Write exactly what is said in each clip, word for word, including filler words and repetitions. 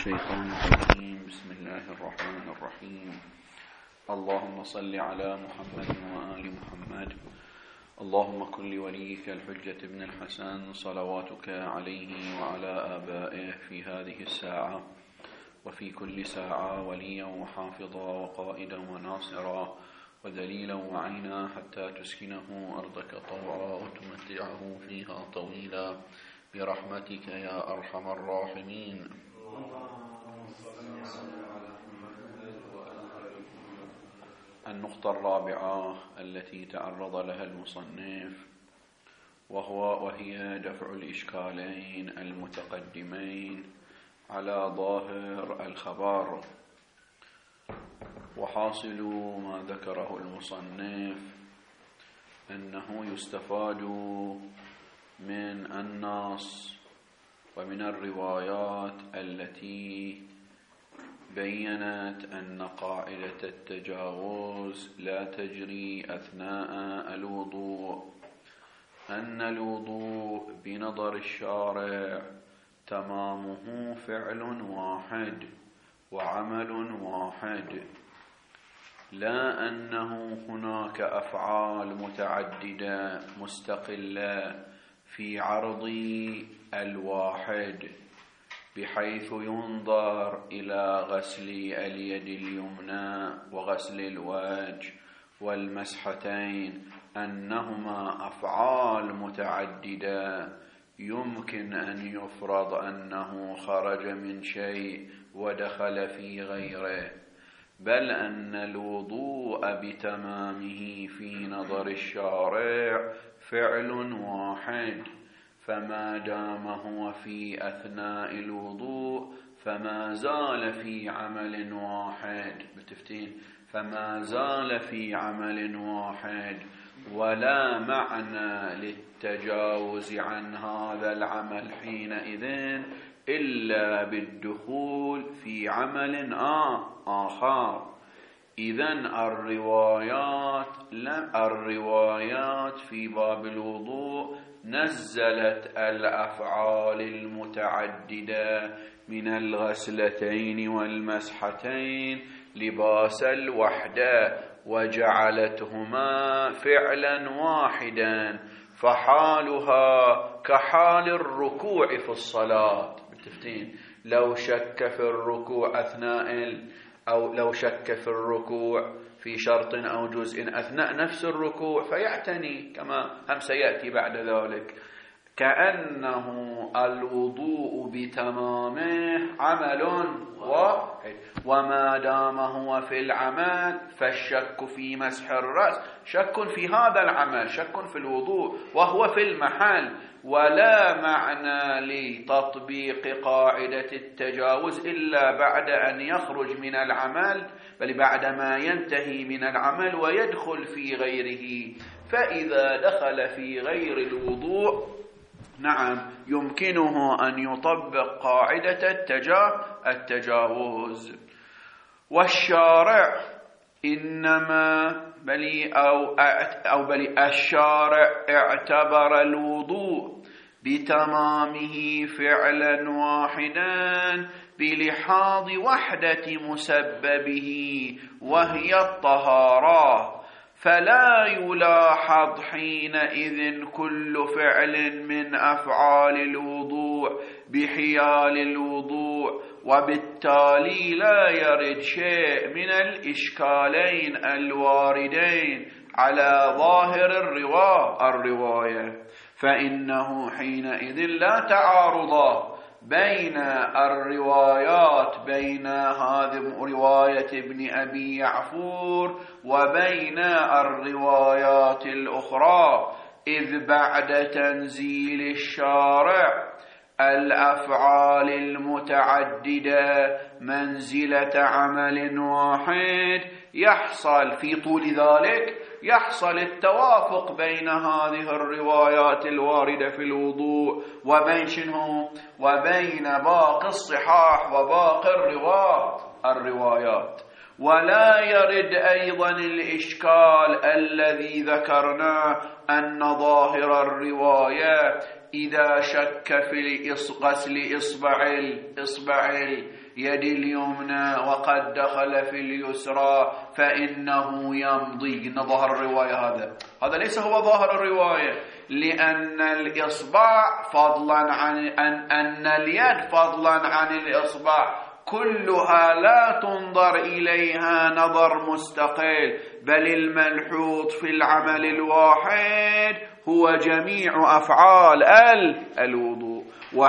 الشيطان الرجيم. بسم الله الرحمن الرحيم. اللهم صل على محمد وآل محمد. اللهم كن لوليك الحجة ابن الحسن صلواتك عليه وعلى آبائه في هذه الساعة وفي كل ساعة وليا وحافظا وقائدا وناصرا ودليلا وعينا حتى تسكنه أرضك طوعا وتمتعه فيها طويلا برحمتك يا أرحم الراحمين. النقطة الرابعة التي تعرض لها المصنف وهو وهي دفع الإشكالين المتقدمين على ظاهر الخبر. وحاصل ما ذكره المصنف أنه يستفاد من النص ومن الروايات التي بيّنت أن قاعدة التجاوز لا تجري أثناء الوضوء، أن الوضوء بنظر الشارع تمامه فعل واحد وعمل واحد، لا أنه هناك أفعال متعددة مستقلة في عرض الواحد، بحيث ينظر إلى غسل اليد اليمنى وغسل الوجه والمسحتين أنهما أفعال متعددة يمكن أن يفرض أنه خرج من شيء ودخل في غيره، بل أن الوضوء بتمامه في نظر الشارع فعل واحد، فما دام هو في أثناء الوضوء فما زال في عمل واحد، بالتفتين فما زال في عمل واحد، ولا معنى للتجاوز عن هذا العمل حينئذ إلا بالدخول في عمل آخر. إذن الروايات الروايات في باب الوضوء نزلت الأفعال المتعددة من الغسلتين والمسحتين لباس الوحدة وجعلتهما فعلا واحدا، فحالها كحال الركوع في الصلاة. بالتفتين لو شك في الركوع أثناء أو لو شك في الركوع في شرط أو جزء أثناء نفس الركوع فيعتني كما هم سيأتي بعد ذلك، كأنه الوضوء بتمامه عمل واحد، وما دام هو في العمل فالشك في مسح الرأس شك في هذا العمل، شك في الوضوء وهو في المحل، ولا معنى لتطبيق قاعدة التجاوز إلا بعد أن يخرج من العمل، بل بعد ما ينتهي من العمل ويدخل في غيره. فإذا دخل في غير الوضوء نعم يمكنه أن يطبق قاعدة التجاوز. والشارع إنما بل أو أو بل الشارع اعتبر الوضوء بتمامه فعلا واحدا بلحاظ وحدة مسببه وهي الطهارة، فلا يلاحظ حينئذ كل فعل من أفعال الوضوء بحيال الوضوء، وبالتالي لا يرد شيء من الإشكالين الواردين على ظاهر الرواية، فإنه حينئذ لا تعارض بين الروايات، بين هذه رواية ابن أبي يعفور وبين الروايات الأخرى، إذ بعد تنزيل الشارع الأفعال المتعددة منزلة عمل واحد يحصل في طول ذلك يحصل التوافق بين هذه الروايات الواردة في الوضوء وبين شنو وبين باقي الصحاح وباقي الروايات الروايات ولا يرد أيضا الإشكال الذي ذكرناه أن ظاهر الرواية إذا شك في غسل إصبع إصبع اليد اليمنى وقد دخل في اليسرى فإنه يمضي. إن ظاهر الرواية هذا هذا ليس هو ظاهر الرواية، لأن الإصبع فضلا عن أن, أن اليد فضلا عن الإصبع كلها لا تنظر إليها نظر مستقل، بل الملحوظ في العمل الواحد هو جميع أفعال الوضوء.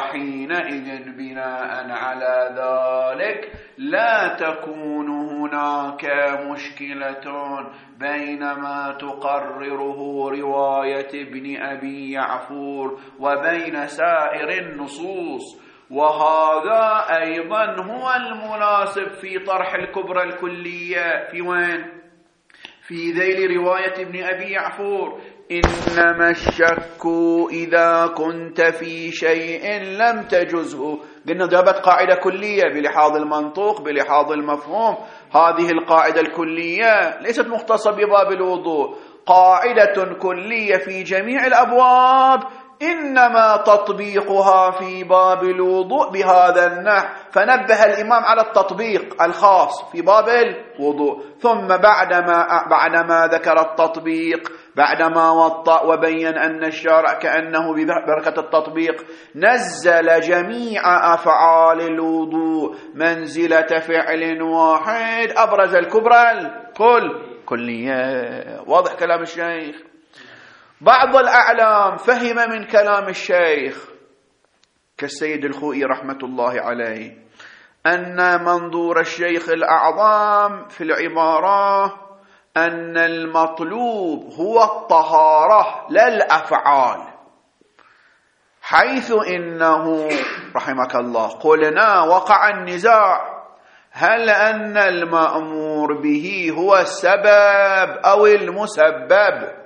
وحينئذ بناء على ذلك لا تكون هناك مشكلة بين ما تقرره رواية ابن أبي يعفور وبين سائر النصوص. وهذا أيضا هو المناسب في طرح الكبرى الكلية في وين؟ في ذيل رواية ابن أبي يعفور. إنما الشك إذا كنت في شيء لم تجزه. قلنا ذهبت قاعدة كلية بلحاظ المنطوق بلحاظ المفهوم. هذه القاعدة الكلية ليست مختصة بباب الوضوء، قاعدة كلية في جميع الأبواب، إنما تطبيقها في باب الوضوء بهذا النحو. فنبه الإمام على التطبيق الخاص في باب الوضوء، ثم بعدما بعدما ذكر التطبيق، بعدما وطأ وبين أن الشارع كأنه ببركة التطبيق نزل جميع أفعال الوضوء منزلة فعل واحد، أبرز الكبرى الكل كلية. واضح كلام الشيخ؟ بعض الأعلام فهم من كلام الشيخ كالسيد الخوئي رحمة الله عليه أن منظور الشيخ الأعظم في العبارة أن المطلوب هو الطهارة لا الأفعال، حيث إنه رحمك الله قلنا وقع النزاع هل أن المأمور به هو السبب أو المسبب.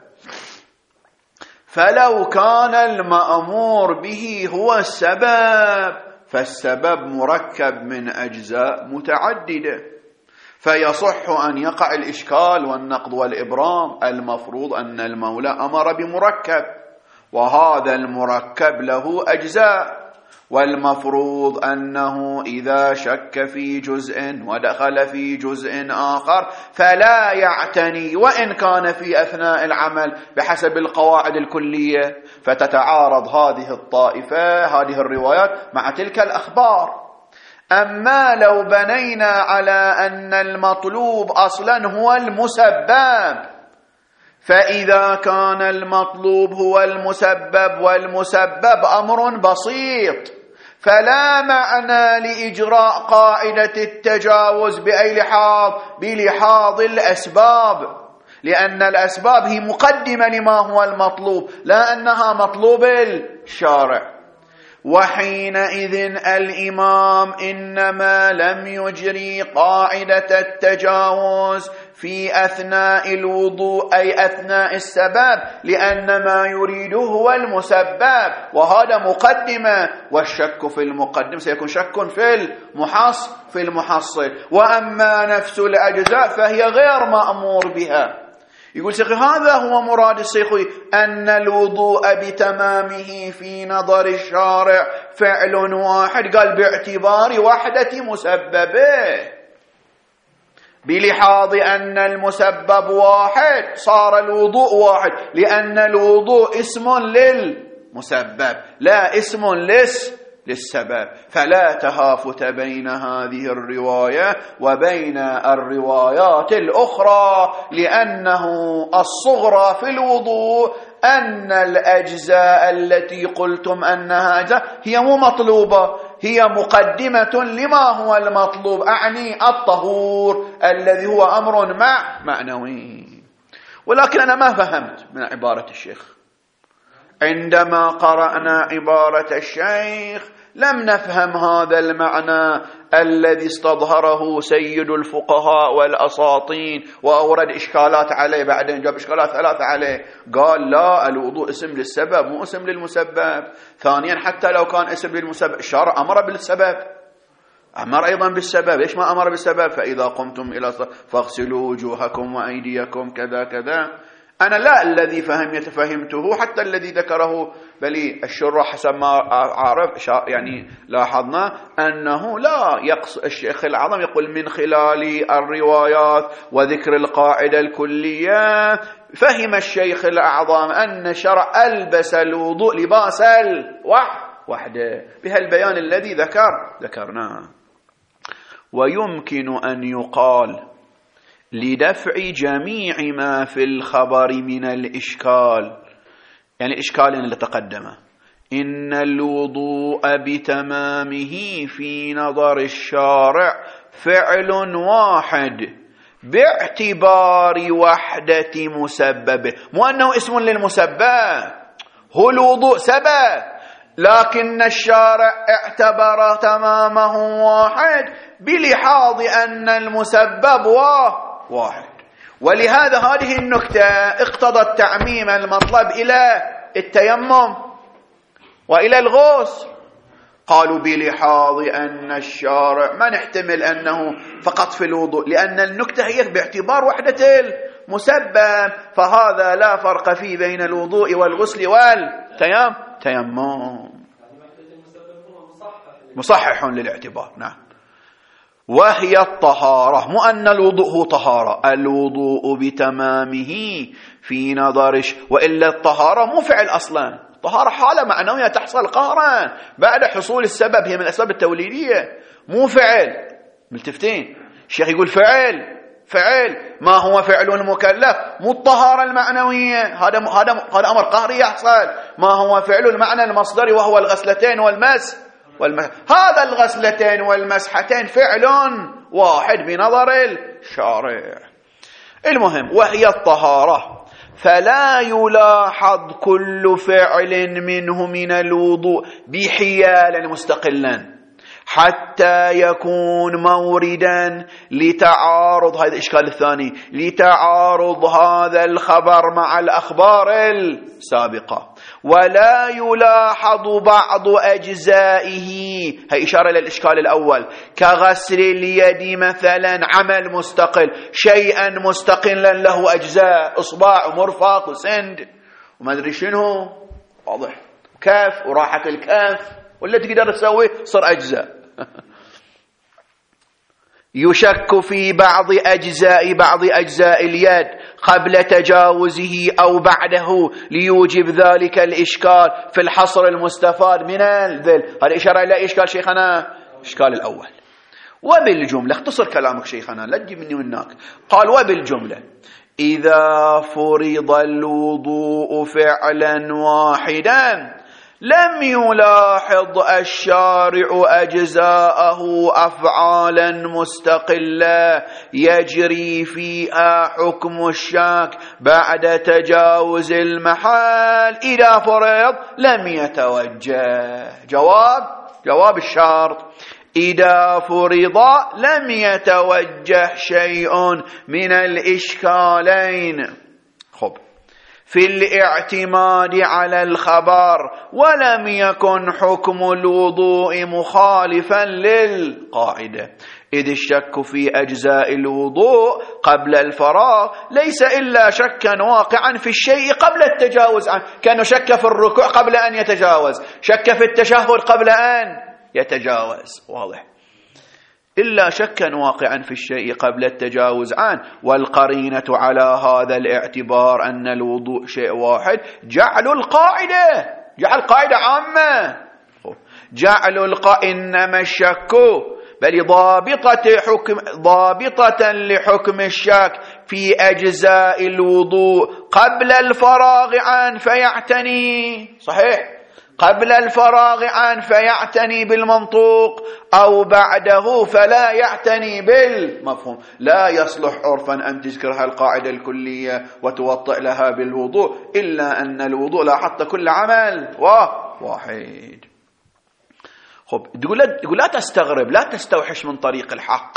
فلو كان المأمور به هو السبب فالسبب مركب من أجزاء متعددة، فيصح أن يقع الإشكال والنقض والإبرام. المفروض أن المولى أمر بمركب، وهذا المركب له أجزاء، والمفروض أنه إذا شك في جزء ودخل في جزء آخر فلا يعتني وإن كان في أثناء العمل بحسب القواعد الكلية، فتتعارض هذه الطائفة هذه الروايات مع تلك الأخبار. أما لو بنينا على أن المطلوب أصلا هو المسبب، فإذا كان المطلوب هو المسبب والمسبب أمر بسيط، فلا معنى لإجراء قاعدة التجاوز بأي لحاظ بلحاظ الأسباب، لأن الأسباب هي مقدمة لما هو المطلوب، لا أنها مطلوب الشارع. وحينئذ الإمام إنما لم يجري قاعدة التجاوز في أثناء الوضوء أي أثناء السبب، لأن ما يريده هو المسبب، وهذا مقدمة، والشك في المقدم سيكون شك في المحص في المحصل. وأما نفس الأجزاء فهي غير مأمور بها. يقول شيخي هذا هو مراد الشيخي أن الوضوء بتمامه في نظر الشارع فعل واحد، قال باعتبار وحدة مسببه، بلحاظ أن المسبب واحد صار الوضوء واحد، لأن الوضوء اسم للمسبب لا اسم لس للسبب. فلا تهافت بين هذه الرواية وبين الروايات الأخرى، لأنه الصغرى في الوضوء أن الأجزاء التي قلتم أنها أجزاء هي مو مطلوبة، هي مقدمة لما هو المطلوب، أعني الطهور الذي هو أمر مع معنوي. ولكن أنا ما فهمت من عبارة الشيخ. عندما قرأنا عبارة الشيخ لم نفهم هذا المعنى الذي استظهره سيد الفقهاء والأساطين وأورد إشكالات عليه، بعدين جاب إشكالات ثلاثة عليه، قال لا، الوضوء اسم للسبب مو اسم للمسبب. ثانيا حتى لو كان اسم للمسبب الشارع أمر بالسبب، أمر أيضا بالسبب. ليش ما أمر بالسبب؟ فإذا قمتم إلى الصلاة فاغسلوا وجوهكم وأيديكم كذا كذا. أنا لا الذي فهم يتفهمته، حتى الذي ذكره بل الشراح حسب ما عارف يعني لاحظنا أنه لا يقص الشيخ الأعظم يقول من خلال الروايات وذكر القاعدة الكلية فهم الشيخ الأعظم أن شرع ألبس الوضوء لباس الوحدة بهالبيان الذي ذكر ذكرناه. ويمكن أن يقال لدفع جميع ما في الخبر من الإشكال، يعني الإشكال اللي تقدم، إن الوضوء بتمامه في نظر الشارع فعل واحد باعتبار وحدة مسببه، مو أنه اسم للمسبب، هو الوضوء سبب، لكن الشارع اعتبر تمامه واحد بلحاظ أن المسبب واحد. ولهذا هذه النكتة اقتضت تعميم المطلب إلى التيمم وإلى الغسل. قالوا بلحاظ أن الشارع ما نحتمل أنه فقط في الوضوء، لأن النكتة هي باعتبار وحدة المسبب، فهذا لا فرق فيه بين الوضوء والغسل والتيمم، مصحح للاعتبار. نعم. وهي الطهارة، مو أن الوضوء هو طهارة، الوضوء بتمامه في نظرش، وإلا الطهارة مو فعل أصلا، الطهارة حالة معنوية تحصل قهرا بعد حصول السبب، هي من الأسباب التوليدية، مو فعل. ملتفتين، الشيخ يقول فعل فعل ما هو فعل المكلف، مو الطهارة المعنوية، هذا هذا هذا أمر قهري يحصل، ما هو فعل المعنى المصدري وهو الغسلتين والمس والمس هذا الغسلتين والمسحتين فعل واحد بنظر الشارع. المهم وهي الطهارة، فلا يلاحظ كل فعل منه من الوضوء بحيال مستقلا حتى يكون موردا لتعارض، هذا الإشكال الثاني، لتعارض هذا الخبر مع الأخبار السابقة، ولا يلاحظ بعض أجزائه، هي إشارة إلى الإشكال الأول، كغسل اليد مثلا عمل مستقل، شيئا مستقلا له أجزاء، إصبع ومرفق وسند وما أدري شنو، واضح، كف وراحة الكف، ولا تقدر تسوي صار أجزاء. يشك في بعض أجزاء بعض أجزاء اليد قبل تجاوزه أو بعده ليوجب ذلك الإشكال في الحصر المستفاد من الذل. هذا إشارة إلى إشكال شيخنا إشكال الأول. وبالجملة، اختصر كلامك شيخنا لا تجي مني ومنك، قال وبالجملة إذا فرض الوضوء فعلا واحدا لم يلاحظ الشارع أجزاءه أفعالا مستقلة يجري فيها حكم الشاك بعد تجاوز المحال، إذا فرض لم يتوجه. جواب جواب الشرط، إذا فرض لم يتوجه شيء من الإشكالين خب في الاعتماد على الخبر، ولم يكن حكم الوضوء مخالفا للقاعدة، إذ الشك في أجزاء الوضوء قبل الفراغ ليس إلا شكا واقعا في الشيء قبل التجاوز عنه، كأنه شك في الركوع قبل أن يتجاوز، شك في التشهد قبل أن يتجاوز، واضح، إلا شكا واقعا في الشيء قبل التجاوز عنه. والقرينة على هذا الاعتبار أن الوضوء شيء واحد جعل القاعدة جعل قاعدة عامة، جعل القاعدة إنما الشك بل ضابطة حكم ضابطة لحكم الشك في أجزاء الوضوء قبل الفراغ عنه فيعتني، صحيح، قبل الفراغ عنه فيعتني بالمنطوق، أو بعده فلا يعتني بالمفهوم. لا يصلح عرفا أن تذكرها القاعدة الكلية وتوطئ لها بالوضوء، إلا أن الوضوء لا حتى كل عمل واحد. خب تقول لا تستغرب، لا تستوحش من طريق الحق.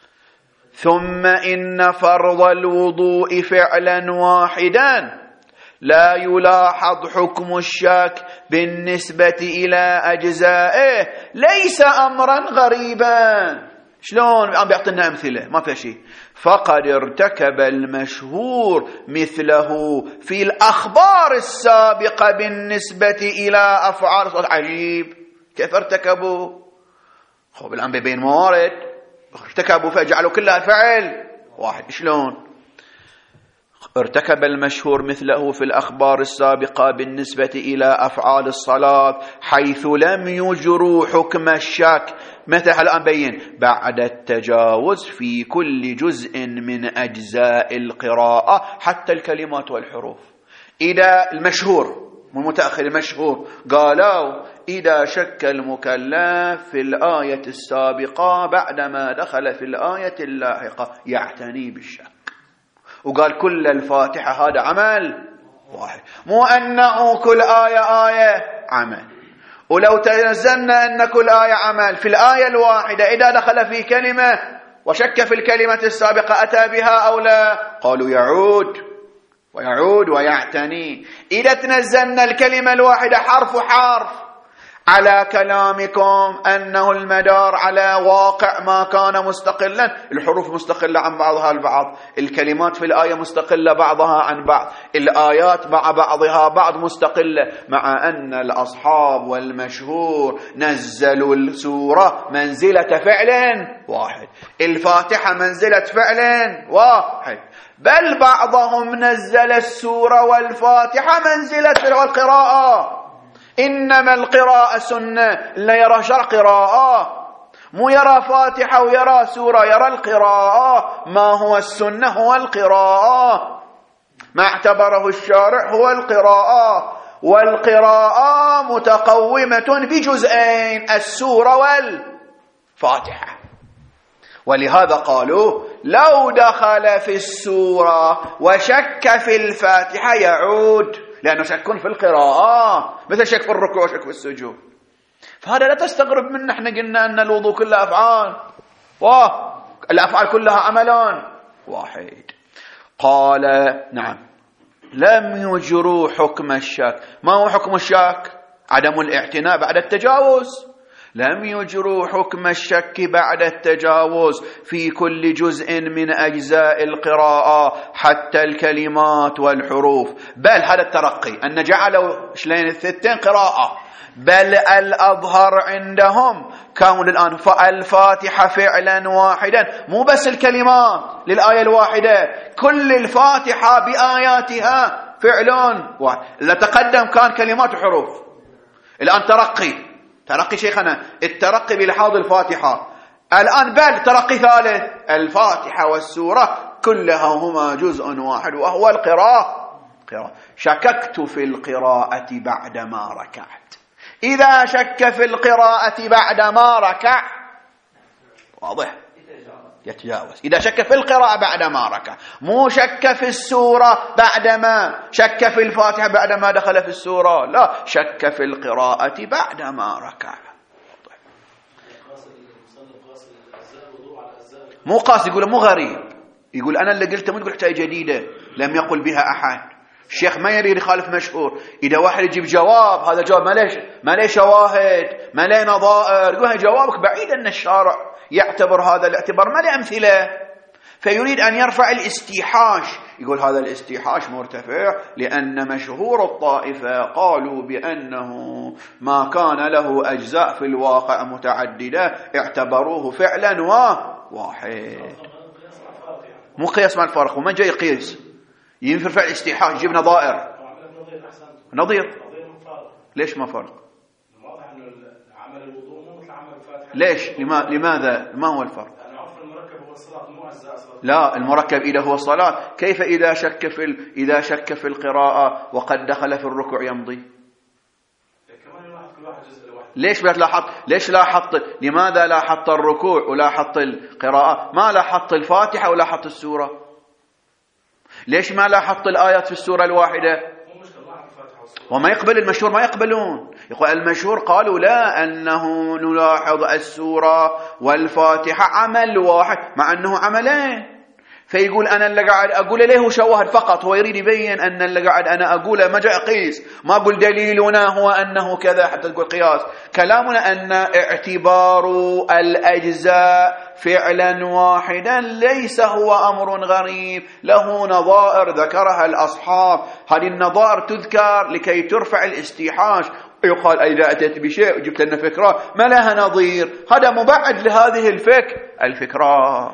ثم إن فرض الوضوء فعلا واحدا لا يلاحظ حكم الشك بالنسبة إلى أجزائه ليس أمرا غريبا. شلون؟ عم بيعطينا أمثلة ما في شيء. فقد ارتكب المشهور مثله في الأخبار السابقة بالنسبة إلى أفعال. عجيب، كيف ارتكبوا؟ خب الآن بين موارد ارتكبوا فجعلوا كلها فعل واحد. شلون؟ ارتكب المشهور مثله في الأخبار السابقة بالنسبة إلى أفعال الصلاة حيث لم يجروا حكم الشك. مثل الآن بين بعد التجاوز في كل جزء من أجزاء القراءة حتى الكلمات والحروف. إذا المشهور متأخر المشهور قالوا إذا شك المكلف في الآية السابقة بعدما دخل في الآية اللاحقة يعتني بالشك، وقال كل الفاتحة هذا عمل واحد، مو أنه كل آية آية عمل. ولو تنزلنا أن كل آية عمل في الآية الواحدة إذا دخل في كلمة وشك في الكلمة السابقة أتى بها أو لا؟ قالوا يعود ويعود ويعتني. إذا تنزلنا الكلمة الواحدة حرف حرف على كلامكم أنه المدار على واقع ما كان مستقلا، الحروف مستقلة عن بعضها البعض، الكلمات في الآية مستقلة بعضها عن بعض، الآيات مع بعضها بعض مستقلة، مع أن الأصحاب والمشهور نزلوا السورة منزلة فعل واحد، الفاتحة منزلة فعل واحد، بل بعضهم نزل السورة والفاتحة منزلة والقراءة. إنما القراءة سنة، لا يرى شرع قراءة، مو يرى فاتحة ويرى سورة، يرى القراءة. ما هو السنة؟ هو القراءة، ما اعتبره الشارع هو القراءة، والقراءة متقومة بجزئين السورة والفاتحة. ولهذا قالوا لو دخل في السورة وشك في الفاتحة يعود، لأنه شك في القراءة مثل شك في الركوع وشك في السجود. فهذا لا تستغرب منه، احنا قلنا أن الوضوء كلها أفعال والأفعال كلها عملان واحد. قال نعم لم يجروا حكم الشك. ما هو حكم الشك؟ عدم الاعتناء بعد التجاوز. لم يجروا حكم الشك بعد التجاوز في كل جزء من أجزاء القراءة حتى الكلمات والحروف، بل هذا الترقي أن جعلوا شلين الثتين قراءة، بل الأظهر عندهم كون الآن الفاتحة فعلا واحدا، مو بس الكلمات للآية الواحدة، كل الفاتحة بآياتها فعل واحد. اللي تقدم كان كلمات وحروف، الآن ترقي ترقي شيخنا، الترقي بلحاظ الفاتحة، الآن بل ترقي ثالث، الفاتحة والسورة كلها هما جزء واحد وهو القراءة. شككت في القراءة بعدما ركعت. إذا شك في القراءة بعدما ركع واضح يتجاوز. إذا شك في القراءة بعدما ركع، مو شك في السورة بعدما شك في الفاتحة بعدما دخل في السورة، لا، شك في القراءة بعدما ركع. مو قاس، يقول مو غريب، يقول أنا اللي قلته، مو تقول حتى جديدة لم يقل بها أحد. الشيخ ما يريد يخالف مشهور. إذا واحد يجيب جواب، هذا جواب ما ليش ما ليش شواهد ما ليه نظائر، يقول جوابك بعيد أن الشارع يعتبر هذا الاعتبار ما له أمثلة، فيريد أن يرفع الاستيحاش، يقول هذا الاستيحاش مرتفع لأن مشهور الطائفة قالوا بأنه ما كان له أجزاء في الواقع متعددة اعتبروه فعلا واحد. مو قياس مع الفارق، ومن جاي يقيس ينفر فعل استيحاش يجيب نظائر نظير. ليش ما فرق؟ ليش؟ لماذا؟ ما هو الفرق؟ لا، المركب إذا هو الصلاة، كيف إذا شك في ال... إذا شك في القراءة وقد دخل في الركوع يمضي؟ ليش لاحظت؟ ليش لاحظت؟ لماذا لاحظت الركوع ولاحظت القراءة؟ ما لاحظت الفاتحة ولاحظت السورة؟ ليش ما لاحظت الآيات في السورة الواحدة؟ وما يقبل المشهور، ما يقبلون. يقول المشهور قالوا لا، أنه نلاحظ السورة والفاتحة عمل واحد مع أنه عملين، فيقول أنا اللي قاعد أقول له شواهد فقط، هو يريد يبين أن اللي قاعد أنا أقوله ما جاء أقيس، ما أقول دليلنا هو أنه كذا حتى تقول قياس. كلامنا أن اعتبار الأجزاء فعلا واحدا ليس هو أمر غريب، له نظائر ذكرها الأصحاب، هذه النظائر تذكر لكي ترفع الاستيحاش. يقال إذا أتيت بشيء وجبت لنا فكرة ما لها نظير، هذا مبعد لهذه الفكر الفكرة.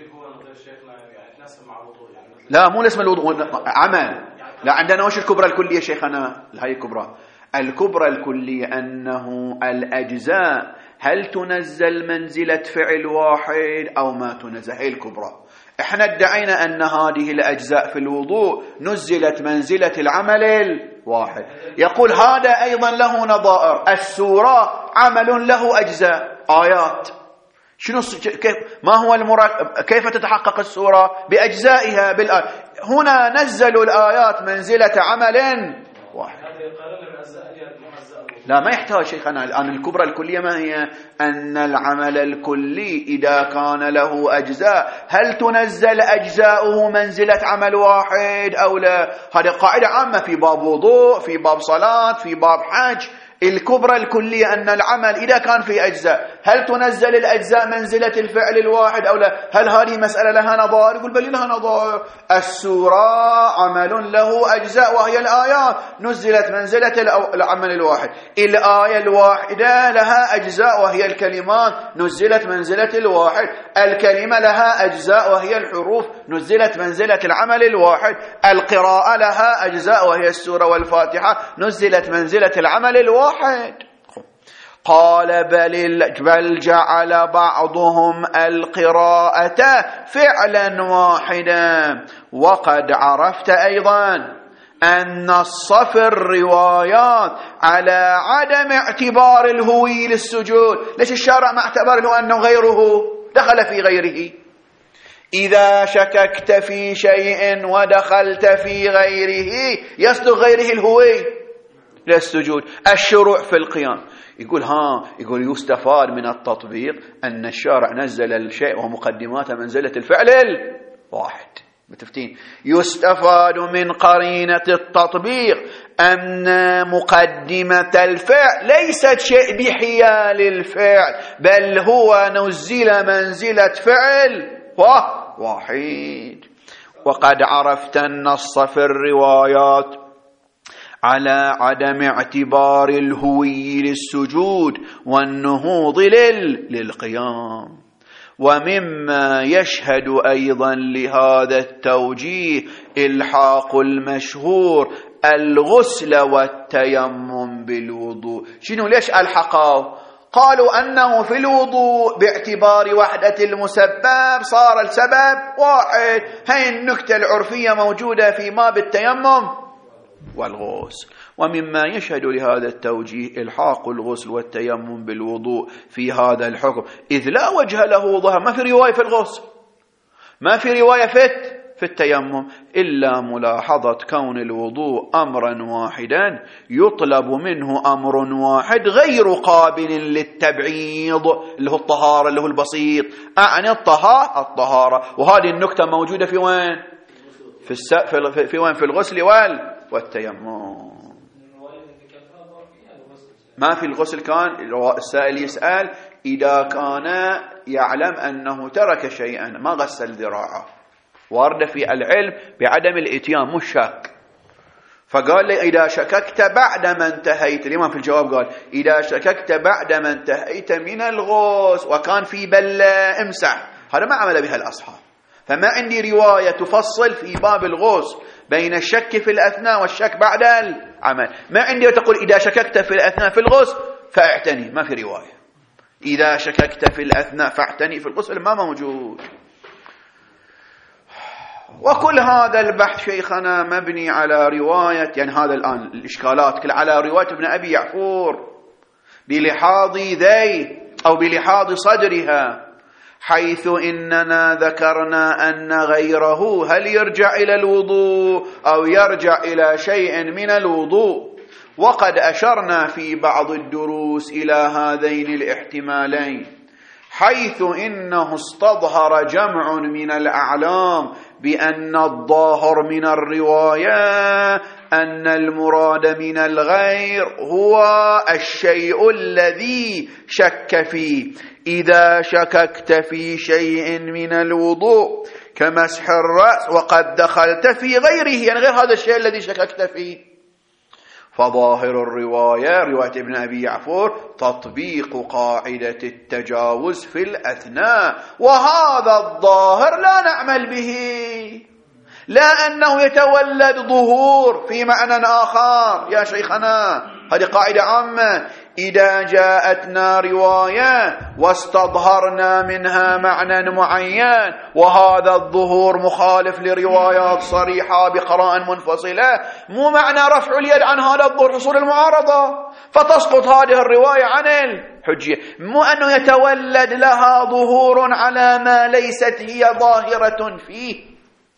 لا مو اسم الوضوء، عمل. لا عندنا وش الكبرى الكلية شيخنا؟ هاي الكبرى الكبرى الكلية أنه الأجزاء هل تنزل منزلة فعل واحد أو ما تنزل، هي الكبرى. احنا ادعينا أن هذه الأجزاء في الوضوء نزلت منزلة العمل الواحد. يقول هذا أيضا له نظائر، السورة عمل له أجزاء آيات. شنو كيف ما هو المراد؟ كيف تتحقق السورة؟ بأجزائها بالآيات. هنا نزلوا الآيات منزلة عمل واحد. لا ما يحتاج شيخنا الآن. الكبرى الكلية ما هي؟ أن العمل الكلي إذا كان له أجزاء هل تنزل أجزاؤه منزلة عمل واحد أو لا؟ هذه قاعدة عامة في باب وضوء، في باب صلاة، في باب حج. الكبرى الكلية أن العمل إذا كان في أجزاء هل تنزل الأجزاء منزلة الفعل الواحد أو لا؟ هل هذه مسألة لها نظائر؟ يقول بل لها نظائر. السورة عمل له أجزاء وهي الآيات، نزلت منزلة العمل الواحد. الآية الواحدة لها أجزاء وهي الكلمات، نزلت منزلة الواحد. الكلمة لها أجزاء وهي الحروف، نزلت منزلة العمل الواحد. القراءة لها أجزاء وهي السورة والفاتحة، نزلت منزلة العمل الواحد. قال بل, بل جعل بعضهم القراءة فعلا واحدا. وقد عرفت أيضا أن الصف الروايات على عدم اعتبار الهوي للسجود. ليش الشارع ما اعتبر له أنه غيره دخل في غيره؟ إذا شككت في شيء ودخلت في غيره يصدق غيره الهوي للسجود. الشروع في القيام يقول ها يقول يستفاد من التطبيق أن الشارع نزل الشيء ومقدمات منزلة الفعل الواحد. متفتين؟ يستفاد من قرينة التطبيق أن مقدمة الفعل ليست شيء بحيال الفعل، بل هو نزل منزلة فعل واحد. وقد عرفت النص في الروايات على عدم اعتبار الهوي للسجود والنهوض للقيام. ومما يشهد أيضا لهذا التوجيه إلحاق المشهور الغسل والتيمم بالوضوء. شنو ليش ألحقوا؟ قالوا أنه في الوضوء باعتبار وحدة المسبب صار السبب واحد. هاي النكتة العرفية موجودة في باب التيمم والغسل. ومما يشهد لهذا التوجيه إلحاق الغسل والتيمم بالوضوء في هذا الحكم، إذ لا وجه له ظهر. ما في رواية في الغسل، ما في رواية فت في التيمم، إلا ملاحظة كون الوضوء أمرا واحدا يطلب منه أمر واحد غير قابل للتبعيض، اللي هو الطهارة، اللي هو البسيط. أعني الطهارة الطهارة وهذه النكتة موجودة في وين؟ في الس... في, في وين؟ في الغسل وال والتيمم. ما في الغسل. كان السائل يسأل إذا كان يعلم أنه ترك شيئا ما غسل ذراعه، وارد في العلم بعدم الاتيان مش شك، فقال لي إذا شككت بعد ما انتهيت. الإمام في الجواب قال إذا شككت بعد ما انتهيت من الغسل وكان في بلة امسح. هذا ما عمل بها الأصحاب، فما عندي رواية تفصل في باب الغسل بين الشك في الأثناء والشك بعد العمل. ما عندي تقول إذا شككت في الأثناء في الغسل فاعتني، ما في رواية. إذا شككت في الأثناء فاعتني في الغسل ما موجود. وكل هذا البحث شيخنا مبني على رواية، يعني هذا الآن الإشكالات كل على رواية ابن أبي يعفور بلحاظ ذي أو بلحاظ صدرها، حيث إننا ذكرنا أن غيره هل يرجع إلى الوضوء أو يرجع إلى شيء من الوضوء. وقد أشرنا في بعض الدروس إلى هذين الاحتمالين، حيث إنه استظهر جمع من الأعلام بأن الظاهر من الرواية أن المراد من الغير هو الشيء الذي شك فيه. إذا شككت في شيء من الوضوء كمسح الرأس وقد دخلت في غيره، يعني غير هذا الشيء الذي شككت فيه، فظاهر الرواية رواية ابن أبي يعفور تطبيق قاعدة التجاوز في الأثناء، وهذا الظاهر لا نعمل به، لا أنه يتولد ظهور في معنى آخر يا شيخنا. هذه قاعدة عامة. إذا جاءتنا رواية واستظهرنا منها معنى معين وهذا الظهور مخالف لروايات صريحة بقراء منفصلة، مو معنى رفع اليد عن هذا الظهور حصول المعارضة، فتسقط هذه الرواية عن الحجية، مو أنه يتولد لها ظهور على ما ليست هي ظاهرة فيه.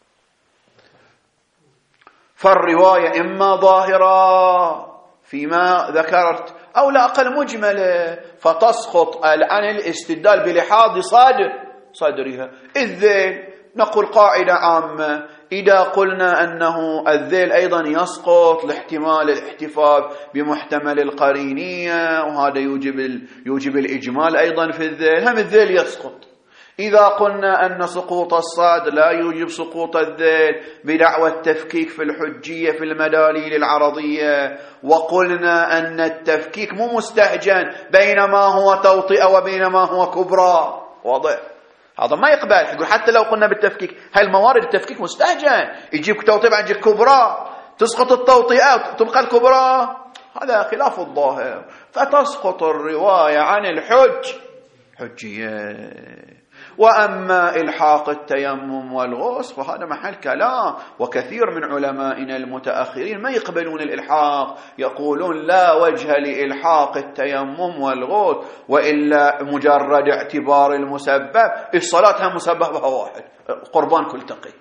فالرواية إما ظاهرة فيما ذكرت أو لا أقل مجملة، فتسقط عن الاستدلال بلحاظ صادر صدرها. الذيل نقول قاعدة عامة، إذا قلنا أنه الذيل أيضا يسقط لاحتمال الاحتفاظ بمحتمل القرينية، وهذا يوجب, يوجب الإجمال أيضا في الذيل، هم الذيل يسقط. إذا قلنا أن سقوط الصاد لا يوجب سقوط الذيل بدعوى التفكيك في الحجية في المداليل العرضية، وقلنا أن التفكيك مو مستهجن بينما هو توطئة وبينما هو كبرى، واضح؟ هذا ما يقبل. يقول حتى لو قلنا بالتفكيك، هاي الموارد التفكيك مستهجن، يجيب توطئة بعد يجيب كبرى، تسقط التوطئة وتبقى الكبرى، هذا خلاف الظاهر، فتسقط الرواية عن الحج حجية. وأما إلحاق التيمم والغسل فهذا محل كلام، وكثير من علمائنا المتأخرين ما يقبلون الإلحاق، يقولون لا وجه لإلحاق التيمم والغسل، وإلا مجرد اعتبار المسبب، الصلاة هم مسببها واحد، قربان كل تقي.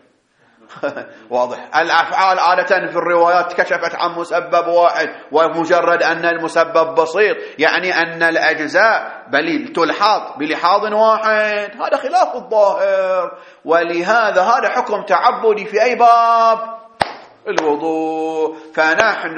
واضح. الأفعال عادة في الروايات كشفت عن مسبب واحد، ومجرد أن المسبب بسيط يعني أن الأجزاء بل تلحظ بلحاظ واحد، هذا خلاف الظاهر. ولهذا هذا حكم تعبدي في أي باب؟ الوضوء. فنحن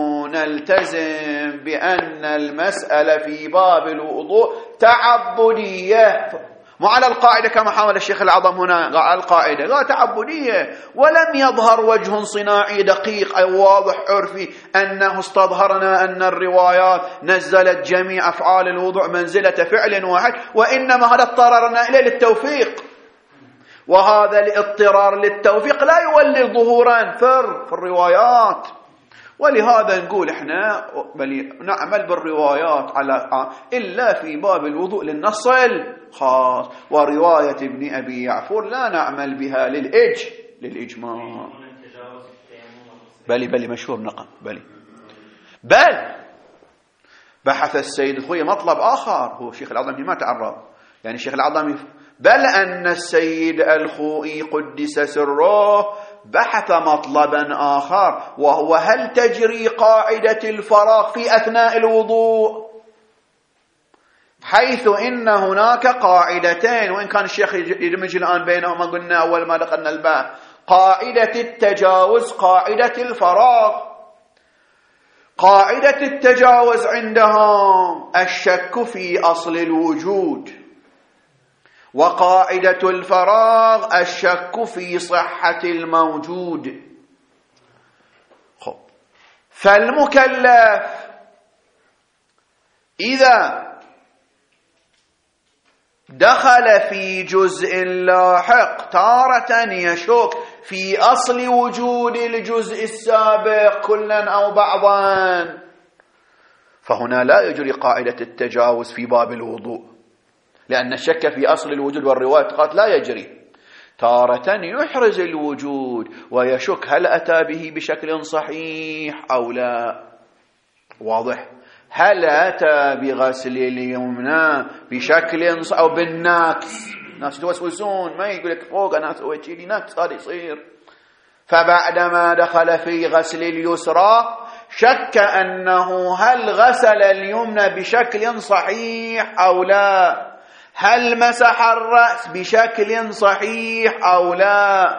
نلتزم بأن المسألة في باب الوضوء تعبدية، مو على القاعدة كما حاول الشيخ العظم هنا، على القاعدة لا تعبدية. ولم يظهر وجه صناعي دقيق أو واضح عرفي أنه استظهرنا أن الروايات نزلت جميع أفعال الوضوء منزلة فعل واحد، وإنما هذا اضطررنا إليه للتوفيق، وهذا الاضطرار للتوفيق لا يولي ظهورا فر في الروايات. ولهذا نقول احنا بل نعمل بالروايات على إلا في باب الوضوء للنص الخاص، ورواية ابن أبي يعفور لا نعمل بها للإج للإجماع. بل بل مشهور نقم بل بل بحث السيد الخوي مطلب آخر، هو الشيخ العظمي ما تعرض، يعني الشيخ العظمي بل أن السيد الخوئي قدس سره بحث مطلبا آخر، وهو هل تجري قاعدة الفراغ في أثناء الوضوء، حيث إن هناك قاعدتين، وإن كان الشيخ يدمج الآن بينهما، قلنا أول ما دخلنا الباب قاعدة التجاوز قاعدة الفراغ. قاعدة التجاوز عندهم الشك في أصل الوجود، وقاعدة الفراغ الشك في صحة الموجود. خب، فالمكلف إذا دخل في جزء لاحق تارة يشك في أصل وجود الجزء السابق كلا أو بعضا، فهنا لا يجري قاعدة التجاوز في باب الوضوء، لأن الشك في أصل الوجود والرواية قالت لا يجري. تارة يحرز الوجود ويشك هل أتى به بشكل صحيح أو لا، واضح؟ هل أتى بغسل اليمنى بشكل أو بالناكس، ناس يتوسوسون ما يقول لك فوق أنا سويت شيء ناكس هذا يصير، فبعدما دخل في غسل اليسرى شك أنه هل غسل اليمنى بشكل صحيح أو لا، هل مسح الرأس بشكل صحيح أو لا؟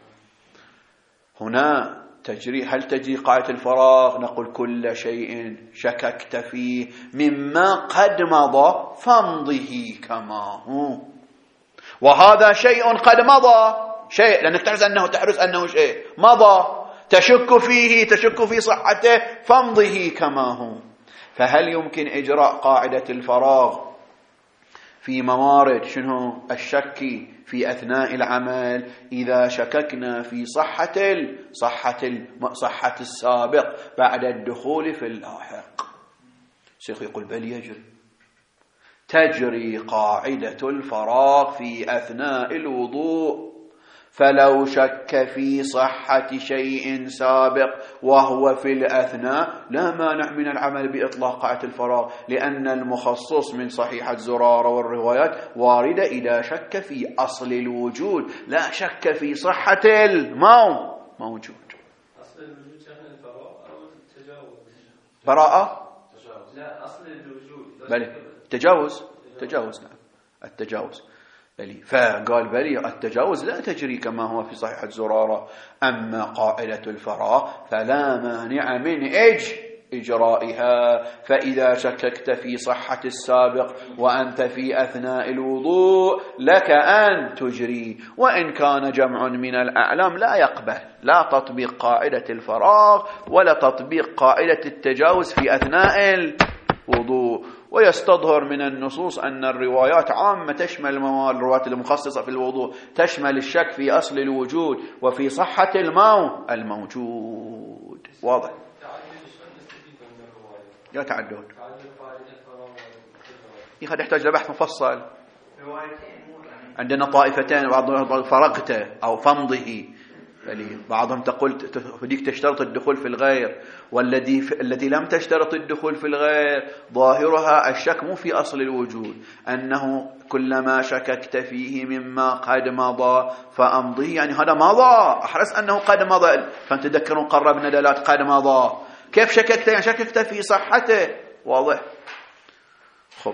هنا تجري هل تجري قاعدة الفراغ؟ نقول كل شيء شككت فيه مما قد مضى فامضه كما هو، وهذا شيء قد مضى، شيء لأنك تحرص أنه تحرص أنه شيء مضى تشك فيه، تشك في صحته، فامضه كما هو. فهل يمكن إجراء قاعدة الفراغ في موارد شنو الشك في أثناء العمل إذا شككنا في صحة صحة صحة السابق بعد الدخول في اللاحق؟ الشيخ يقول بل يجري، تجري قاعدة الفراغ في أثناء الوضوء. فلو شك في صحة شيء سابق وهو في الأثناء لا مانع من العمل بإطلاق قاعدة الفراغ، لأن المخصص من صحيحة زرارة والروايات واردة إذا شك في أصل الوجود لا شك في صحة المو موجود. أصل الوجود شأن الفراغ أو التجاوز؟ براءة؟ لا، أصل الوجود بلي تجاوز تجاوز نعم التجاوز بلي. فقال بلي التجاوز لا تجري كما هو في صحيحة زرارة، أما قاعدة الفراغ فلا مانع من إج إجرائها. فإذا شككت في صحة السابق وأنت في أثناء الوضوء لك أن تجري، وإن كان جمع من الأعلام لا يقبل لا تطبيق قاعدة الفراغ ولا تطبيق قاعدة التجاوز في أثناء الوضوء. ويستظهر من النصوص أن الروايات عامة تشمل المواد، الروايات المخصصة في الوضوء تشمل الشك في أصل الوجود وفي صحة المو الموجود. واضح؟ لا تعدد يخد يحتاج لبحث مفصل. عندنا طائفتين، بعضهم فرغته أو فمضه، بعضهم تقول فديك تشترط الدخول في الغير، والذي الذي لم تشترط الدخول في الغير ظاهرها الشك مو في أصل الوجود، أنه كلما شككت فيه مما قد مضى فأمضه، يعني هذا مضى أحرص أنه قد مضى. فأنت تذكرون قربنا دلالات قد مضى، كيف شككت؟ يعني شككت في صحته. واضح؟ خب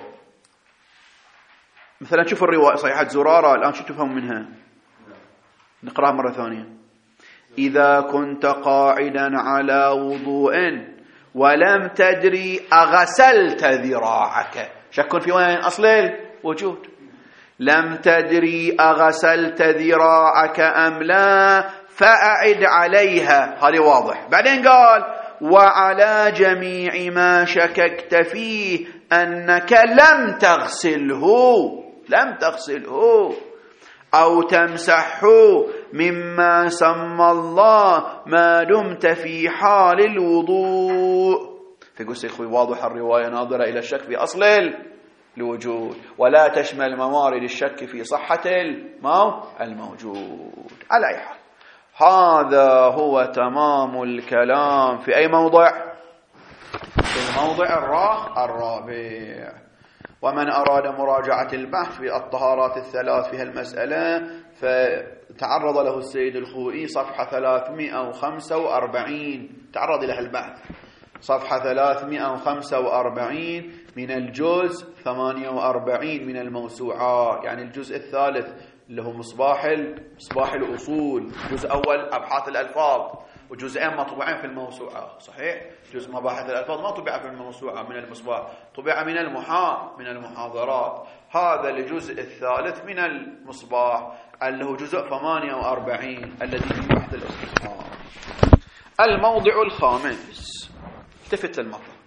مثلا شوف الرواية صحيحة زرارة الآن شو تفهم منها؟ نقرأها مرة ثانية. إذا كنت قاعدا على وضوء ولم تدري أغسلت ذراعك، شك في وين أصل الوجود، لم تدري أغسلت ذراعك أم لا فأعد عليها، هذه واضح. بعدين قال وعلى جميع ما شككت فيه أنك لم تغسله لم تغسله أو تمسحه مما سمى الله ما دمت في حال الوضوء. فيقول سيخوي واضح الرواية ناظرة إلى الشك في أصل الوجود ولا تشمل موارد الشك في صحة الموجود. على أي حال هذا هو تمام الكلام في أي موضع؟ في الموضع الرابع. ومن أراد مراجعة البحث في الطهارات الثلاث في هالمسألة فتعرض له السيد الخوئي صفحة ثلاثمائة وخمسة وأربعين، تعرض له البحث صفحة ثلاثمائة وخمسة وأربعين من الجزء ثمانية وأربعين من الموسوعات، يعني الجزء الثالث اللي هو مصباح مصباح الأصول، جزء أول أبحاث الألفاظ، وجزئين مطبوعين في الموسوعة. صحيح جزء مباحث الألفاظ ما طبع في الموسوعة من المصباح، طبع من المحا من المحاضرات. هذا الجزء الثالث من المصباح اللي هو جزء ثمانية وأربعين الذي في بحث الاستفهام. الموضع الخامس، التفت للمطلب.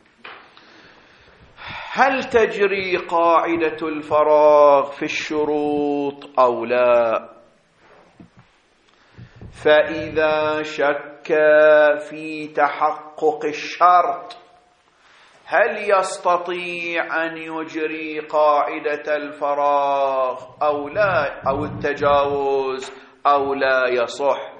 هل تجري قاعدة الفراغ في الشروط أو لا؟ فإذا شك في تحقق الشرط هل يستطيع أن يجري قاعدة الفراغ أو لا، أو التجاوز أو لا يصح؟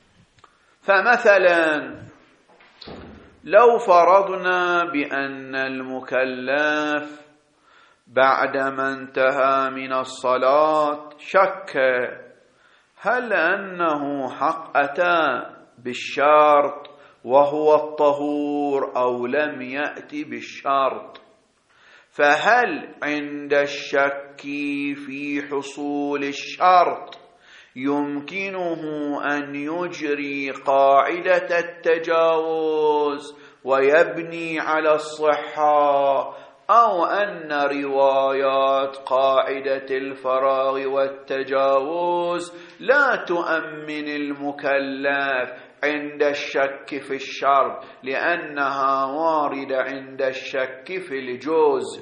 فمثلا لو فرضنا بأن المكلف بعدما انتهى من الصلاة شك هل أنه حق أتى بالشرط وهو الطهور أو لم يأتي بالشرط، فهل عند الشك في حصول الشرط يمكنه أن يجري قاعدة التجاوز ويبني على الصحة، أو أن روايات قاعدة الفراغ والتجاوز لا تؤمن المكلف عند الشك في الشرط لأنها واردة عند الشك في الجوز؟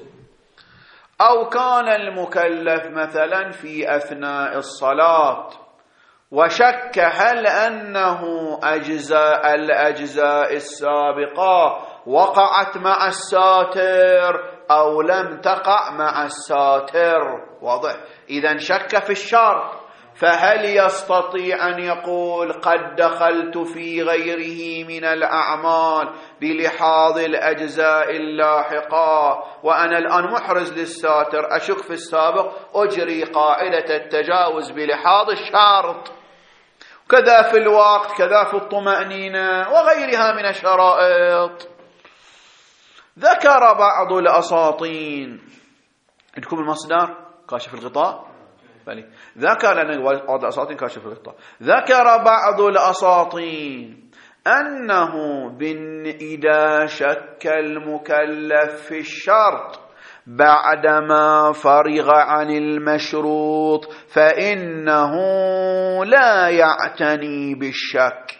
أو كان المكلف مثلا في أثناء الصلاة وشك هل أنه أجزاء الأجزاء السابقة وقعت مع الساتر أو لم تقع مع الساتر. واضح؟ إذن شك في الشرط، فهل يستطيع أن يقول قد دخلت في غيره من الأعمال بلحاظ الأجزاء اللاحقة وأنا الآن محرز للساتر أشك في السابق أجري قاعدة التجاوز بلحاظ الشرط؟ كذا في الوقت، كذا في الطمأنينة وغيرها من الشرائط. ذكر بعض الأساطين، عندكم المصدر كاشف الغطاء؟ بلي. ذكر لأن بعض الأساطين كاشف الغطاء. ذكر بعض الأساطين أنه إذا شك المكلف في الشرط بعدما فرغ عن المشروط فإنه لا يعتني بالشك.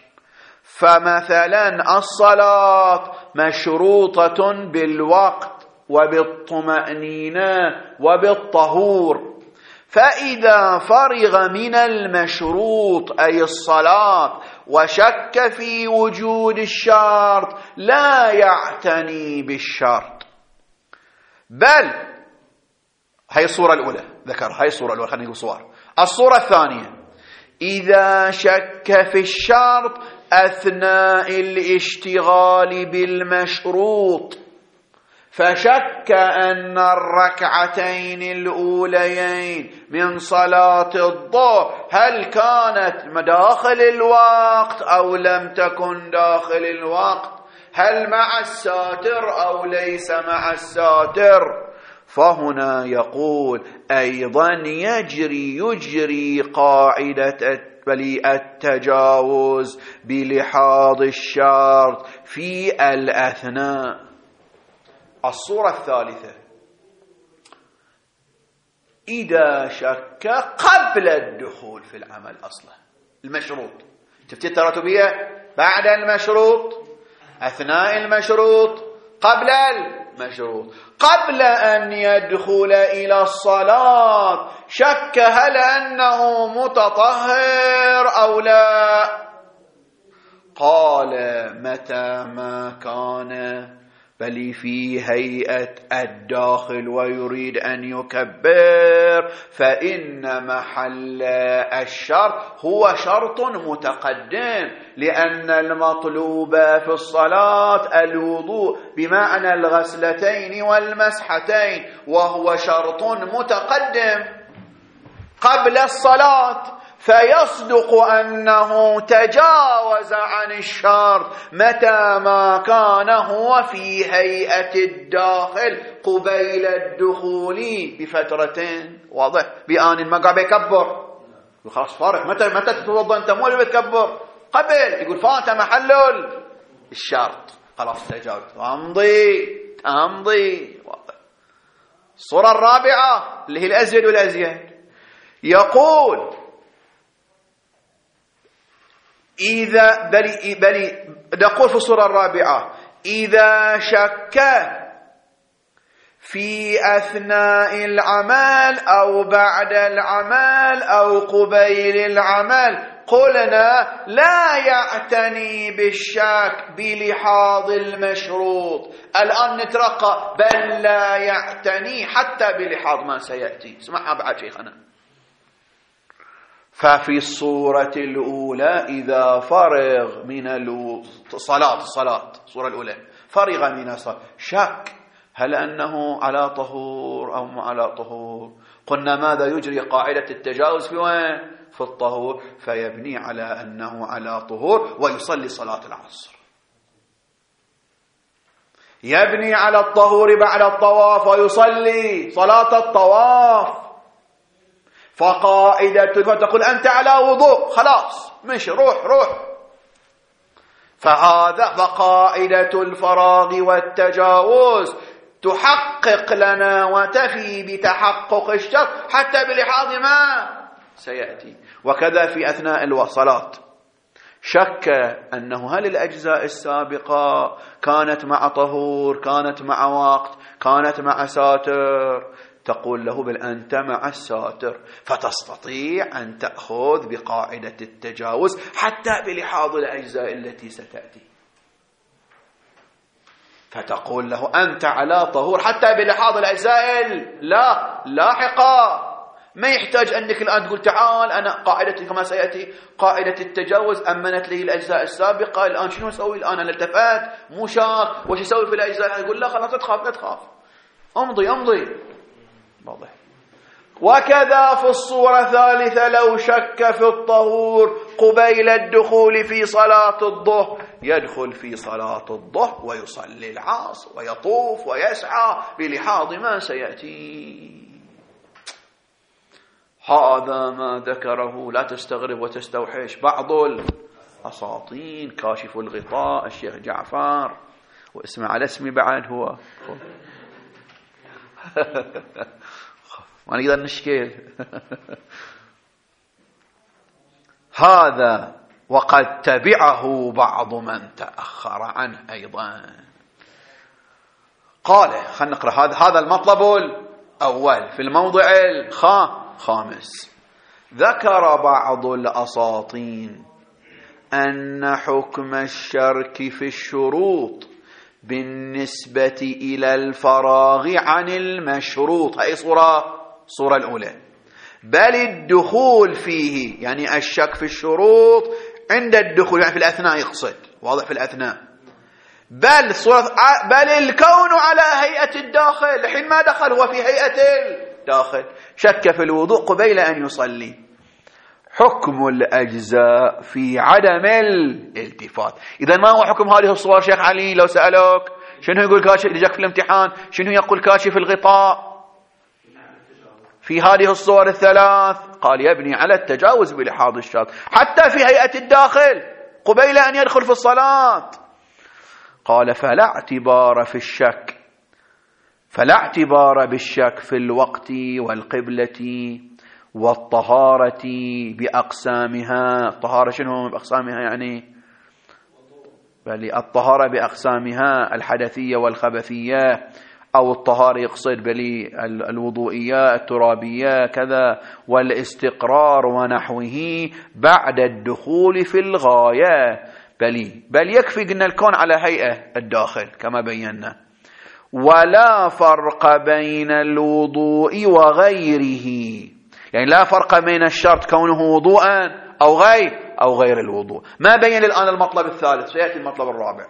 فمثلا الصلاة مشروطة بالوقت وبالطمأنينة وبالطهور، فإذا فرغ من المشروط أي الصلاة وشك في وجود الشرط لا يعتني بالشرط، بل هي الصورة الأولى ذكر، هي الصورة الأولى، خلينا نقول صور. الصورة الثانية إذا شك في الشرط أثناء الاشتغال بالمشروط، فشك أن الركعتين الأوليين من صلاة الظهر هل كانت داخل الوقت أو لم تكن داخل الوقت، هل مع الساتر أو ليس مع الساتر، فهنا يقول أيضا يجري يجري قاعدة التجاوز بلحاظ الشرط في الأثناء. الصورة الثالثة إذا شك قبل الدخول في العمل أصلا، المشروط تفتي التراتبية بعد المشروط، أثناء المشروط، قبل المشروط. قبل أن يدخل إلى الصلاة شك هل أنه متطهر أو لا، قال متى ما كان بل في هيئة الداخل ويريد أن يكبر فإن محل الشرط هو شرط متقدم، لأن المطلوب في الصلاة الوضوء بمعنى الغسلتين والمسحتين، وهو شرط متقدم قبل الصلاة، فيصدق أنه تجاوز عن الشرط متى ما كان هو في هيئة الداخل قبيل الدخول بفترتين. واضح؟ بآن ما قاعد يكبر خلاص فارق، متى متى تتوضا أنت مو اللي بتكبر قبل، يقول فات محل الشرط خلاص تجاوز امضي امضي. الصورة الرابعة اللي هي الأزيد والأزيد يقول إذا بلي بلي نقول في الصورة الرابعة إذا شك في أثناء العمل أو بعد العمل أو قبيل العمل قلنا لا يعتني بالشك بلحاظ المشروط. الآن نترقى بل لا يعتني حتى بلحاظ ما سيأتي، اسمعها بعد شيخنا. ففي الصورة الأولى إذا فرغ من الصلاة الصلاة الصورة الأولى فرغ من الصلاة شك هل أنه على طهور أو ما على طهور، قلنا ماذا يجري قاعدة التجاوز في وين؟ في الطهور، فيبني على أنه على طهور ويصلي صلاة العصر. يبني على الطهور بعد الطواف ويصلي صلاة الطواف، فقائدة فتقول أنت على وضوء خلاص مش روح روح. فهذا فقائدة الفراغ والتجاوز تحقق لنا وتفي بتحقق الشرط حتى بلحاظ ما سيأتي. وكذا في أثناء الوصلات شك أنه هل الأجزاء السابقة كانت مع طهور، كانت مع وقت، كانت مع ساتر، تقول له بل أنت مع الساتر، فتستطيع أن تأخذ بقاعدة التجاوز حتى بلحاظ الأجزاء التي ستأتي، فتقول له أنت على طهور حتى بلحاظ الأجزاء لا لاحقة. ما يحتاج أنك الآن تقول تعال أنا قاعدتي كما سيأتي قاعدة التجاوز أمنت لي الأجزاء السابقة، الآن شنو أسوي الآن؟ أنا التفات مو شاك وش أسوي في الأجزاء؟ يقول لا خلاص لا تخاف لا تخاف أمضي أمضي واضح. وكذا في الصورة الثالثة لو شك في الطهور قبيل الدخول في صلاة الظهر يدخل في صلاة الظهر ويصلي العصر ويطوف ويسعى بلحاظ ما سيأتي. هذا ما ذكره، لا تستغرب وتستوحش بعض الأساطين كاشف الغطاء الشيخ جعفر، واسمع على اسمي بعد هو ما نقدر نشكل هذا وقد تبعه بعض من تأخر عنه أيضا. قال خلينا نقرأ هذا هذا المطلب الأول في الموضع الخامس. ذكر بعض الأساطين أن حكم الشرك في الشروط بالنسبة إلى الفراغ عن المشروط، هذه صورة صورة الأولى، بل الدخول فيه يعني الشك في الشروط عند الدخول يعني في الأثناء يقصد واضح في الأثناء، بل صورة بل الكون على هيئة الداخل، الحين ما دخل هو في هيئة الداخل، شك في الوضوء قبيل أن يصلي. حكم الأجزاء في عدم الالتفات. إذا ما هو حكم هذه الصور شيخ علي؟ لو سألوك شنو يقول كاشف اللي جاك في الامتحان، شنو يقول كاشف الغطاء في هذه الصور الثلاث؟ قال يبني على التجاوز بلحاظ الشرط حتى في هيئة الداخل قبيل أن يدخل في الصلاة. قال فلا اعتبار في الشك فلا اعتبار بالشك في الوقت والقبلة والطهارة بأقسامها. الطهارة شنو بأقسامها؟ يعني بل الطهارة بأقسامها الحدثية والخبثية، أو الطهارة يقصد بل الوضوئية الترابية كذا، والاستقرار ونحوه بعد الدخول في الغاية. بل بل يكفي قلنا الكون على هيئة الداخل كما بينا. ولا فرق بين الوضوء وغيره، يعني لا فرق بين الشرط كونه وضوءا أو غير أو غير الوضوء. ما بين الآن المطلب الثالث، سيأتي المطلب الرابع.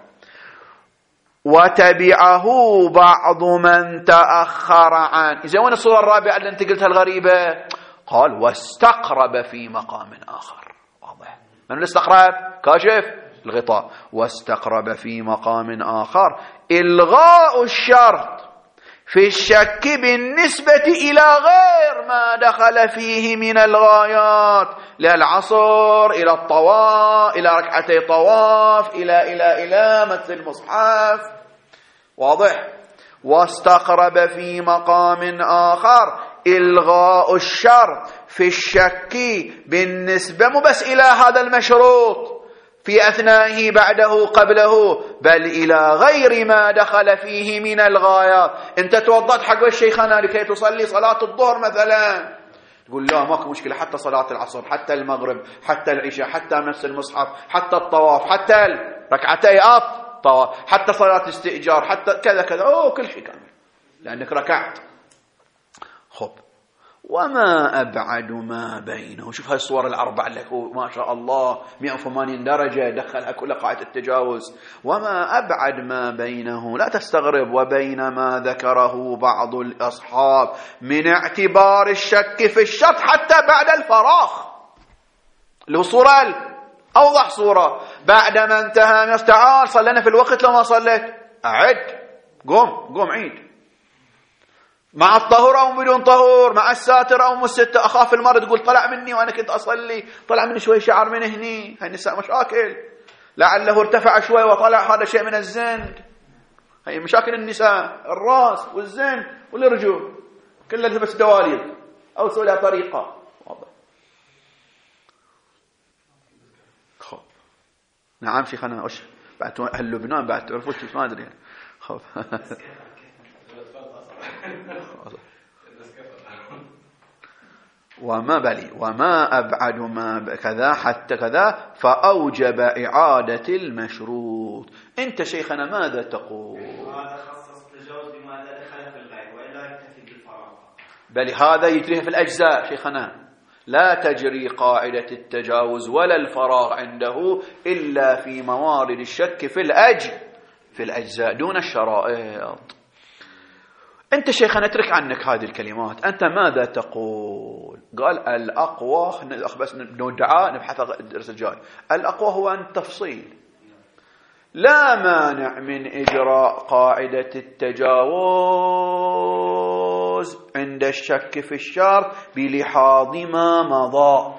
وتبعه بعض من تأخر عنه. إذا وين الصورة الرابعة اللي أنت قلتها الغريبة؟ قال واستقرب في مقام آخر. واضح من الاستقرب؟ كاشف الغطاء. واستقرب في مقام آخر إلغاء الشرط في الشك بالنسبة إلى غير ما دخل فيه من الغايات، للعصر إلى الطواف إلى ركعتي طواف إلى إلى إلى مثل المصحف. واضح. واستقرب في مقام آخر إلغاء الشرط في الشك بالنسبة مو بس إلى هذا المشروط في أثنائه بعده قبله، بل إلى غير ما دخل فيه من الغايات. أنت توضأت حق الشيخنا لكي تصلي صلاة الظهر مثلا، تقول لا ماكو مشكلة، حتى صلاة العصر حتى المغرب حتى العشاء حتى نفس المصحف حتى الطواف حتى ركعتي الطواف حتى صلاة استئجار حتى كذا كذا، أوه كل شيء كامل لأنك ركعت. خب وما أبعد ما بينه. شوف هاي الصور الأربع لك ما شاء الله مئة وثمانين درجة دخلها كل قاعدة التجاوز. وما أبعد ما بينه لا تستغرب وبين ما ذكره بعض الأصحاب من اعتبار الشك في الشرط حتى بعد الفراغ، اللي هو صورة أوضح صورة بعد ما انتهى من تعال صلينا في الوقت لو ما صليت أعد قوم قوم عيد، مع الطهور أو بدون طهور، مع الساتر أو مستر، أخاف المرض تقول طلع مني وأنا كنت أصلي، طلع مني شوي شعر من هني، هاي النساء مشاكل، لعله ارتفع شوي وطلع هذا شيء من الزند، هي مشاكل النساء، الراس والزند والرجل كلها تلبس دواليب أو سوي لها طريقة. واضح. خب نعم شيخنا وش بعد أهل لبنان بعد تعرفوا شو ما أدري. خب وما بلي وما أبعد ما كذا حتى كذا فأوجب إعادة المشروط. أنت شيخنا ماذا تقول؟ هذا خصص التجاوز بماذا دخل في الغير وإلا يكتفي بالفراغ. بل هذا يجريه في الأجزاء شيخنا، لا تجري قاعدة التجاوز ولا الفراغ عنده إلا في موارد الشك في الأج في الأجزاء دون الشرائط. أنت شيخنا اترك عنك هذه الكلمات، أنت ماذا تقول؟ قال الأقوى، بس ندعى نبحث الدرس الجاي، الأقوى هو التفصيل. لا مانع من إجراء قاعدة التجاوز عند الشك في الشرط بلحاظ ما مضى،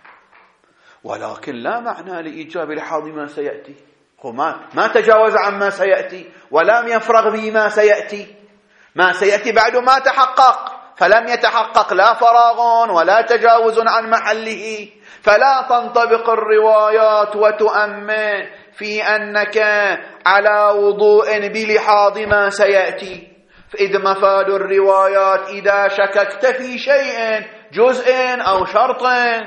ولكن لا معنى لإيجاب لحاظ ما سيأتي. ما, ما تجاوز عما سيأتي ولم يفرغ بما سيأتي، ما سيأتي بعد ما تحقق، فلم يتحقق لا فراغ ولا تجاوز عن محله، فلا تنطبق الروايات وتؤمن في أنك على وضوء بلحاظ ما سيأتي. فإذ مفاد الروايات إذا شككت في شيء جزء أو شرط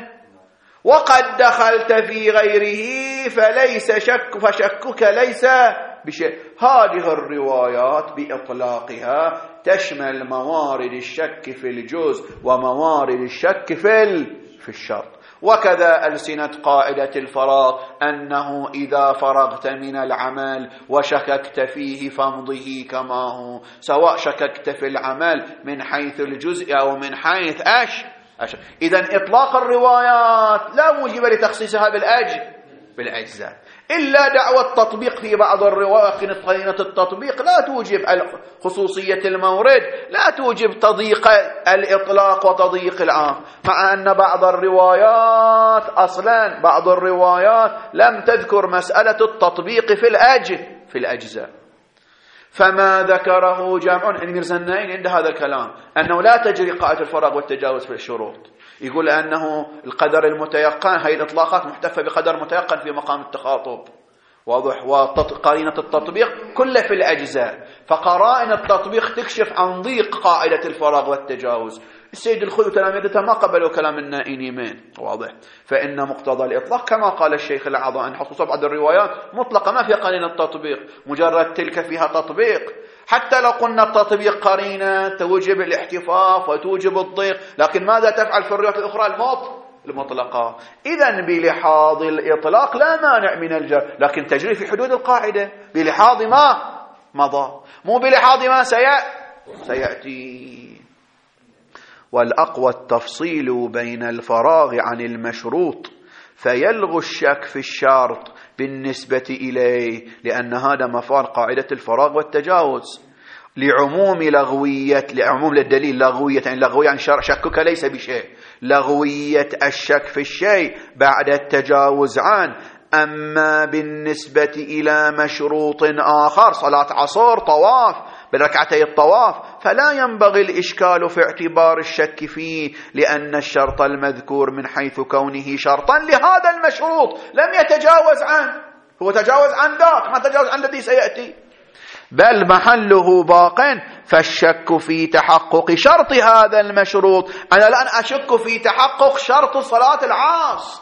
وقد دخلت في غيره فليس شك فشكك ليس بشيء. هذه الروايات بإطلاقها تشمل موارد الشك في الجزء وموارد الشك في في الشرط. وكذا ألسنة قاعدة الفراغ أنه إذا فرغت من العمل وشككت فيه فامضه كما هو، سواء شككت في العمل من حيث الجزء أو من حيث أش إذن إطلاق الروايات لا موجب لتخصيصها بالأج بالأجزاء، إلا دعوة التطبيق في بعض الروايات. قرينة التطبيق لا توجب خصوصية المورد، لا توجب تضييق الإطلاق وتضييق العام، مع أن بعض الروايات أصلا بعض الروايات لم تذكر مسألة التطبيق في الأج في الأجزاء. فما ذكره جمع الأمير زنائي عند هذا الكلام أنه لا تجري قاعدة الفراغ والتجاوز في الشروط، يقول أنه القدر المتيقن، هي الإطلاقات محتفة بقدر متيقن في مقام التخاطب، واضح، وقرينة التطبيق كله في الأجزاء، فقرائن التطبيق تكشف عن ضيق قاعدة الفراغ والتجاوز. السيد الخوي وتلاميذته ما قبلوا كلام النائيين، واضح. فإن مقتضى الإطلاق كما قال الشيخ الأعظم أن خصوصا بعض الروايات مطلقة ما فيها قرينة التطبيق، مجرد تلك فيها تطبيق. حتى لو قلنا التطبيق قرينة توجب الاحتفاف وتوجب الضيق، لكن ماذا تفعل في الروايات الأخرى المط المطلقة؟ إذن بلحاظ الإطلاق لا مانع من الجر، لكن تجري في حدود القاعدة بلحاظ ما مضى، مو بلحاظ ما سيأتي. والأقوى التفصيل بين الفراغ عن المشروط، فيلغو الشك في الشرط بالنسبة إليه، لأن هذا مفاد قاعدة الفراغ والتجاوز لعموم لغوية، لعموم للدليل لغوية، يعني لغوية عن شرع شكك ليس بشيء، لغوية الشك في الشيء بعد التجاوز عنه. أما بالنسبة إلى مشروط آخر صلاة عصر طواف بركعتي الطواف فلا ينبغي الإشكال في اعتبار الشك فيه، لأن الشرط المذكور من حيث كونه شرطا لهذا المشروط لم يتجاوز عنه، هو تجاوز عن ذاك ما تجاوز عن الذي سيأتي، بل محله باق. فالشك في تحقق شرط هذا المشروط، أنا الآن أشك في تحقق شرط صلاة العصر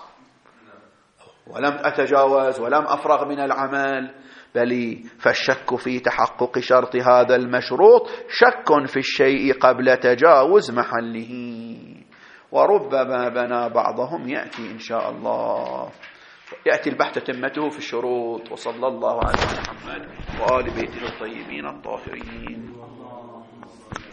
ولم أتجاوز ولم أفرغ من العمل، بل فالشك في تحقق شرط هذا المشروط شك في الشيء قبل تجاوز محله. وربما بنى بعضهم يأتي إن شاء الله، يأتي البحث تمته في الشروط. وصلى الله على محمد وآل بيته الطيبين الطاهرين.